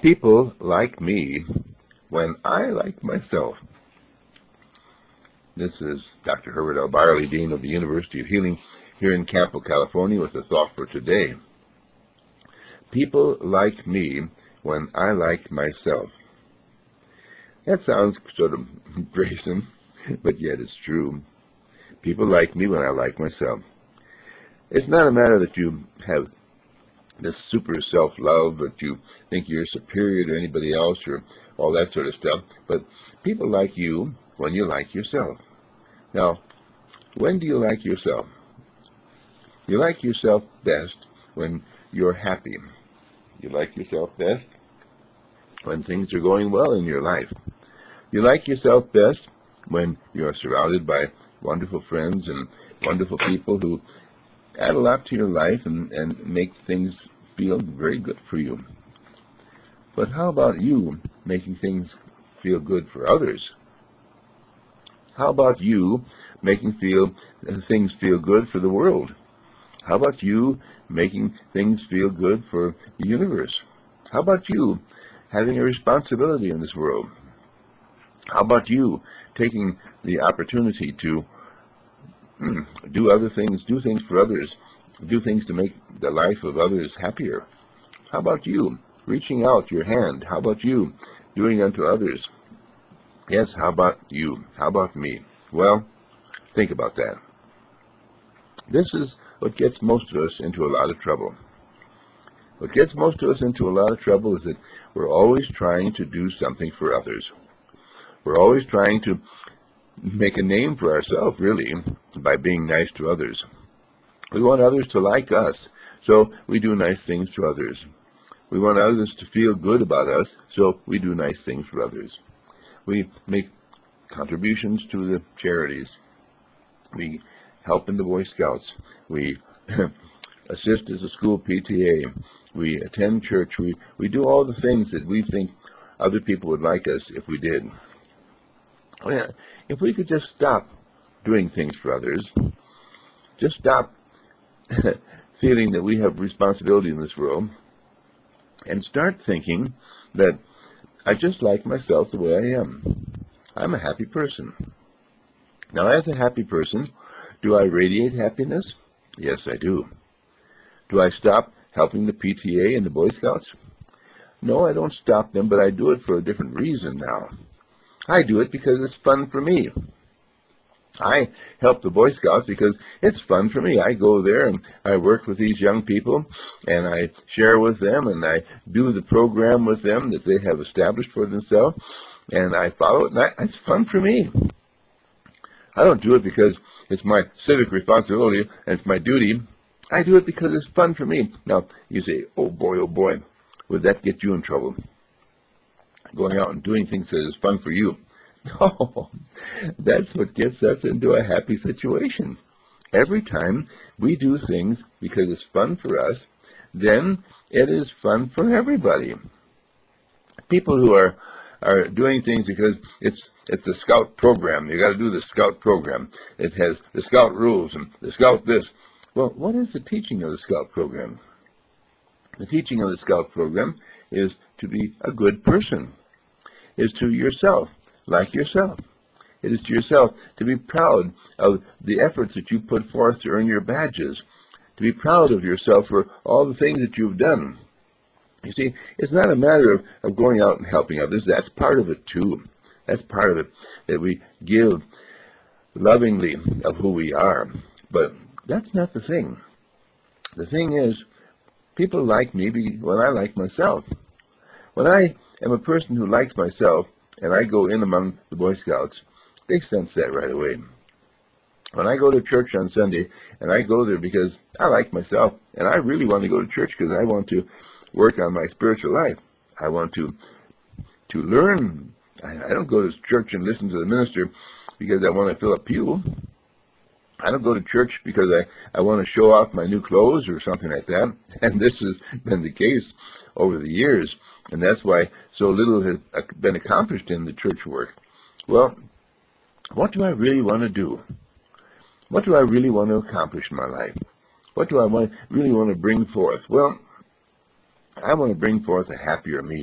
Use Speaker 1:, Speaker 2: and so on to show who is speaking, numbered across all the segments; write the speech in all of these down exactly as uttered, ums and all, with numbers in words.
Speaker 1: People like me when I like myself. This is Doctor Herbert L. Byerly, Dean of the University of Healing here in Campo, California, with a thought for today. People like me when I like myself. That sounds sort of brazen, but yet it's true. People like me when I like myself. It's not a matter that you have this super self-love, that you think you're superior to anybody else or all that sort of stuff, but people like you when you like yourself. Now, when do you like yourself? You like yourself best when you're happy. You like yourself best when things are going well in your life. You like yourself best when you're surrounded by wonderful friends and wonderful people who add a lot to your life and, and make things feel very good for you. But how about you making things feel good for others? How about you making feel uh, things feel good for the world? How about you making things feel good for the universe? How about you having a responsibility in this world? How about you taking the opportunity to mm, do other things, do things for others, do things to make the life of others happier? How about you reaching out your hand? How about you doing unto others? Yes, how about you? How about me? Well, think about that. This is what gets most of us into a lot of trouble. What gets most of us into a lot of trouble is that we're always trying to do something for others. We're always trying to make a name for ourselves, really, by being nice to others. We want others to like us, so we do nice things to others. We want others to feel good about us, so we do nice things for others. We make contributions to the charities. We help in the Boy Scouts. We assist as a school P T A. We attend church. We, we do all the things that we think other people would like us if we did. If we could just stop doing things for others, just stop feeling that we have responsibility in this world, and start thinking that I just like myself the way I am. I'm a happy person. Now, as a happy person, do I radiate happiness? Yes, I do. Do I stop helping the P T A and the Boy Scouts? No, I don't stop them, but I do it for a different reason now. I do it because it's fun for me. I help the Boy Scouts because it's fun for me. I go there and I work with these young people and I share with them and I do the program with them that they have established for themselves and I follow it and I, it's fun for me. I don't do it because it's my civic responsibility and it's my duty. I do it because it's fun for me. Now, you say, oh boy, oh boy, would that get you in trouble? Going out and doing things that is fun for you. No, that's what gets us into a happy situation. Every time we do things because it's fun for us, then it is fun for everybody. People who are are doing things because it's it's a scout program. You got to do the scout program. It has the scout rules and the scout this. Well, what is the teaching of the scout program? The teaching of the scout program is to be a good person. Is to yourself, like yourself. It is to yourself to be proud of the efforts that you put forth to earn your badges, to be proud of yourself for all the things that you've done. You see, it's not a matter of, of going out and helping others. That's part of it, too. That's part of it, that we give lovingly of who we are. But that's not the thing. The thing is, people like me when I like myself. When I am a person who likes myself, and I go in among the Boy Scouts, they sense that right away. When I go to church on Sunday, and I go there because I like myself, and I really want to go to church because I want to work on my spiritual life. I want to to learn. I, I don't go to church and listen to the minister because I want to fill a pew. I don't go to church because I, I want to show off my new clothes or something like that. And this has been the case over the years. And that's why so little has been accomplished in the church work. Well, what do I really want to do? What do I really want to accomplish in my life? What do I want, really want to bring forth? Well, I want to bring forth a happier me.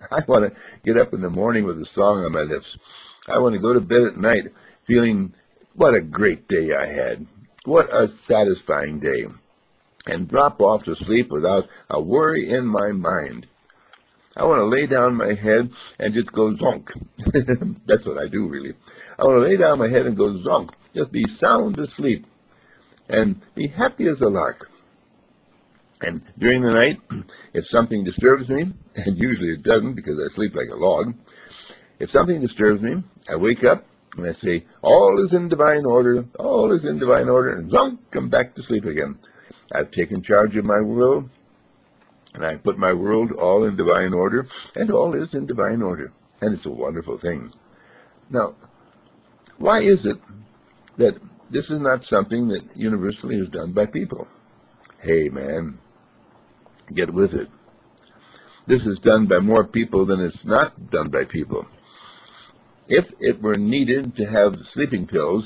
Speaker 1: I want to get up in the morning with a song on my lips. I want to go to bed at night feeling what a great day I had. What a satisfying day. And drop off to sleep without a worry in my mind. I want to lay down my head and just go zonk. That's what I do, really. I want to lay down my head and go zonk. Just be sound asleep and be happy as a lark. And during the night, if something disturbs me, and usually it doesn't because I sleep like a log, if something disturbs me, I wake up and I say, all is in divine order, all is in divine order, and zonk, I'm back to sleep again. I've taken charge of my world, and I put my world all in divine order, and all is in divine order. And it's a wonderful thing. Now, why is it that this is not something that universally is done by people? Hey, man, get with it. This is done by more people than it's not done by people. If it were needed to have sleeping pills,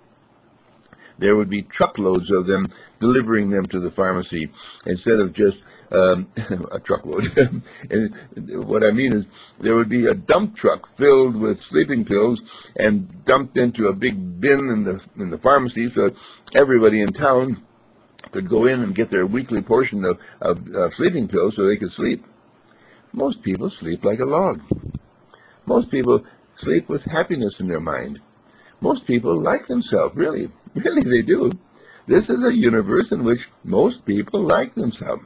Speaker 1: there would be truckloads of them delivering them to the pharmacy instead of just um, a truckload. And what I mean is there would be a dump truck filled with sleeping pills and dumped into a big bin in the in the pharmacy so everybody in town could go in and get their weekly portion of, of uh, sleeping pills so they could sleep. Most people sleep like a log. Most people sleep with happiness in their mind. Most people like themselves, really. Really, they do. This is a universe in which most people like themselves.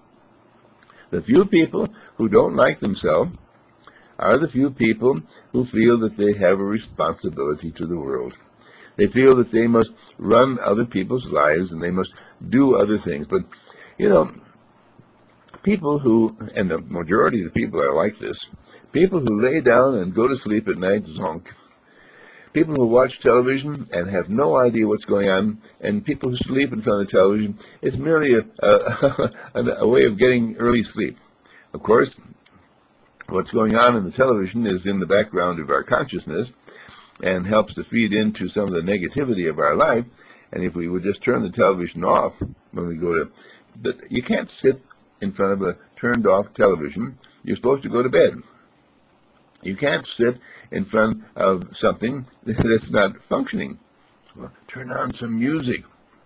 Speaker 1: The few people who don't like themselves are the few people who feel that they have a responsibility to the world. They feel that they must run other people's lives and they must do other things. But, you know, people who, and the majority of the people are like this, people who lay down and go to sleep at night, zonk. People who watch television and have no idea what's going on, and people who sleep in front of television, it's merely a, a, a way of getting early sleep. Of course, what's going on in the television is in the background of our consciousness and helps to feed into some of the negativity of our life. And if we would just turn the television off when we go to, but you can't sit in front of a turned off television. You're supposed to go to bed. You can't sit in front of something that's not functioning. Well, turn on some music.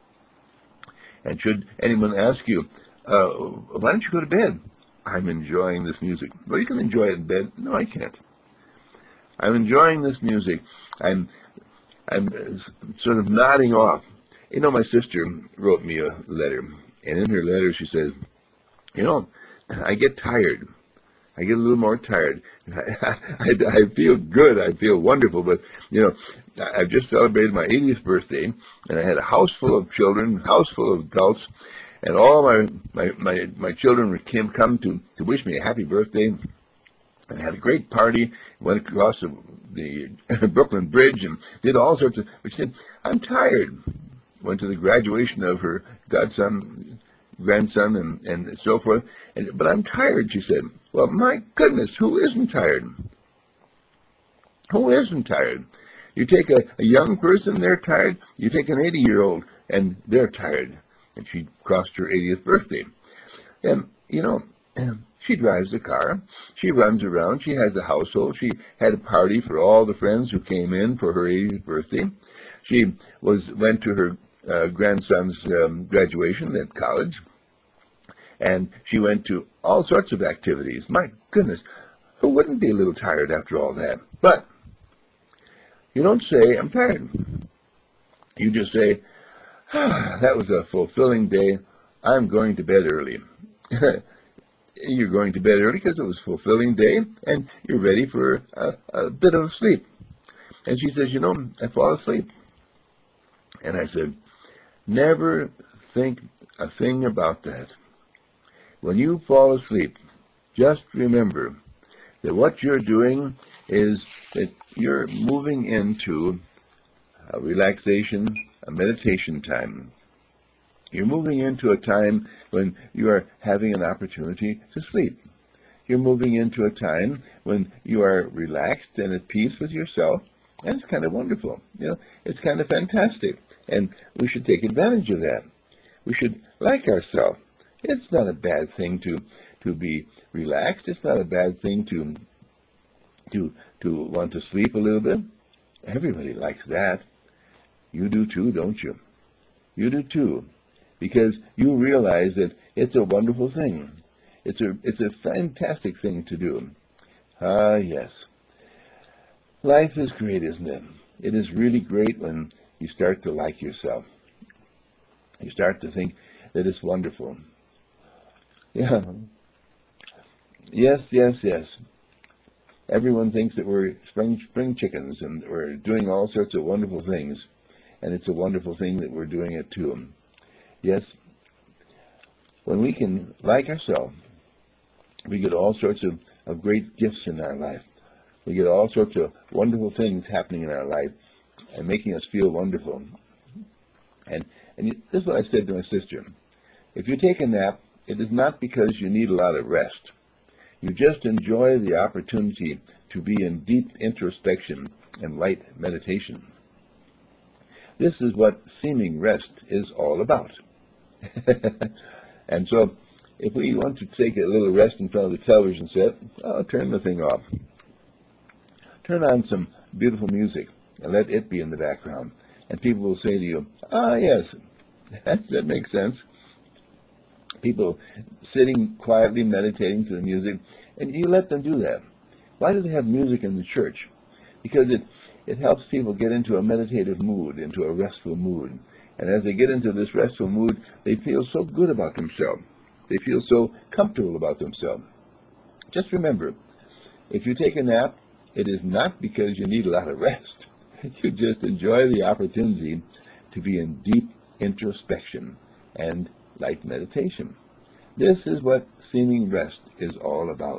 Speaker 1: And should anyone ask you, uh, why don't you go to bed? I'm enjoying this music. Well, you can enjoy it in bed. No, I can't. I'm enjoying this music. I'm, I'm sort of nodding off. You know, my sister wrote me a letter, and in her letter she says, you know, I get tired. I get a little more tired. I, I, I feel good. I feel wonderful. But, you know, I've just celebrated my eightieth birthday, and I had a house full of children, house full of adults, and all my my, my, my children came come to, to wish me a happy birthday. And had a great party, went across the, the Brooklyn Bridge and did all sorts of, but she said, I'm tired. Went to the graduation of her godson, grandson, and, and so forth. And, but I'm tired, she said. Well, my goodness, who isn't tired? Who isn't tired? You take a, a young person, they're tired. You take an eighty-year-old, and they're tired. And she crossed her eightieth birthday. And, you know, she drives a car. She runs around. She has a household. She had a party for all the friends who came in for her eightieth birthday. She was went to her uh, grandson's um, graduation at college. And she went to all sorts of activities. My goodness, who wouldn't be a little tired after all that? But you don't say, I'm tired. You just say, ah, that was a fulfilling day. I'm going to bed early. You're going to bed early because it was a fulfilling day, and you're ready for a, a bit of sleep. And she says, you know, I fall asleep. And I said, never think a thing about that. When you fall asleep, just remember that what you're doing is that you're moving into a relaxation, a meditation time. You're moving into a time when you are having an opportunity to sleep. You're moving into a time when you are relaxed and at peace with yourself, and it's kind of wonderful. You know, it's kind of fantastic, and we should take advantage of that. We should like ourselves. It's not a bad thing to to be relaxed. It's not a bad thing to to to want to sleep a little bit. Everybody likes that. You do too, don't you? You do too, because you realize that it's a wonderful thing. It's a it's a fantastic thing to do. Ah, yes. Life is great, isn't it? It is really great when you start to like yourself. You start to think that it's wonderful. Yeah. Yes, yes, yes. Everyone thinks that we're spring, spring chickens and we're doing all sorts of wonderful things. And it's a wonderful thing that we're doing it too. Yes, when we can like ourselves, we get all sorts of, of great gifts in our life. We get all sorts of wonderful things happening in our life and making us feel wonderful. And, and this is what I said to my sister. If you take a nap, it is not because you need a lot of rest. You just enjoy the opportunity to be in deep introspection and light meditation. This is what seeming rest is all about. And so, if we want to take a little rest in front of the television set, oh, turn the thing off. Turn on some beautiful music and let it be in the background. And people will say to you, ah, yes, that, that makes sense. People sitting quietly meditating to the music, and you let them do that. Why do they have music in the church? Because it, it helps people get into a meditative mood, into a restful mood. And as they get into this restful mood, they feel so good about themselves. They feel so comfortable about themselves. Just remember, if you take a nap, it is not because you need a lot of rest. You just enjoy the opportunity to be in deep introspection and light meditation. This is what seeming rest is all about.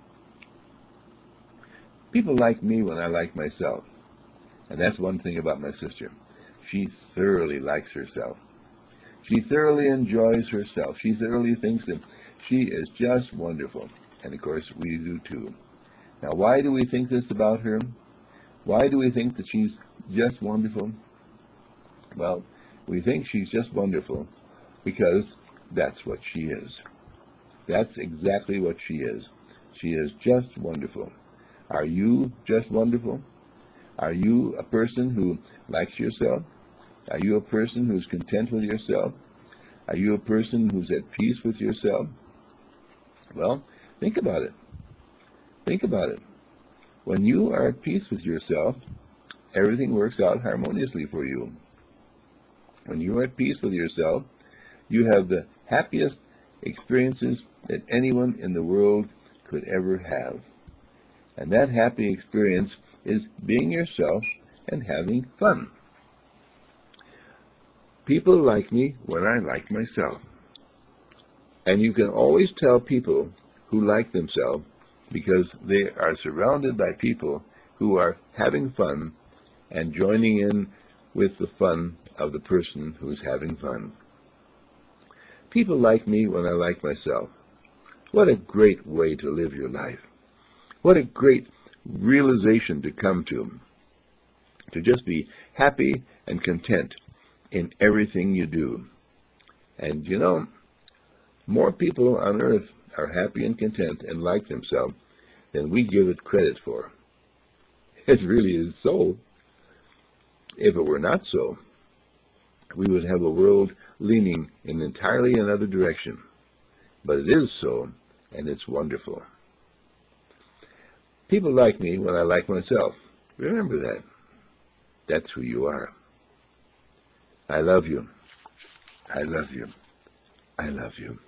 Speaker 1: People like me when I like myself. And that's one thing about my sister. She thoroughly likes herself. She thoroughly enjoys herself. She thoroughly thinks that she is just wonderful. And of course, we do too. Now, why do we think this about her? Why do we think that she's just wonderful? Well, we think she's just wonderful because that's what she is. That's exactly what she is. She is just wonderful. Are you just wonderful? Are you a person who likes yourself? Are you a person who's content with yourself? Are you a person who's at peace with yourself? Well, think about it. Think about it. When you are at peace with yourself, everything works out harmoniously for you. When you are at peace with yourself, you have the happiest experiences that anyone in the world could ever have. And that happy experience is being yourself and having fun. People like me when I like myself. And you can always tell people who like themselves because they are surrounded by people who are having fun and joining in with the fun of the person who's having fun. People like me when I like myself. What a great way to live your life. What a great realization to come to. To just be happy and content in everything you do. And you know, more people on earth are happy and content and like themselves than we give it credit for. It really is so. If it were not so, we would have a world leaning in entirely another direction. But it is so, and it's wonderful. People like me when I like myself. Remember that. That's who you are. I love you. I love you. I love you.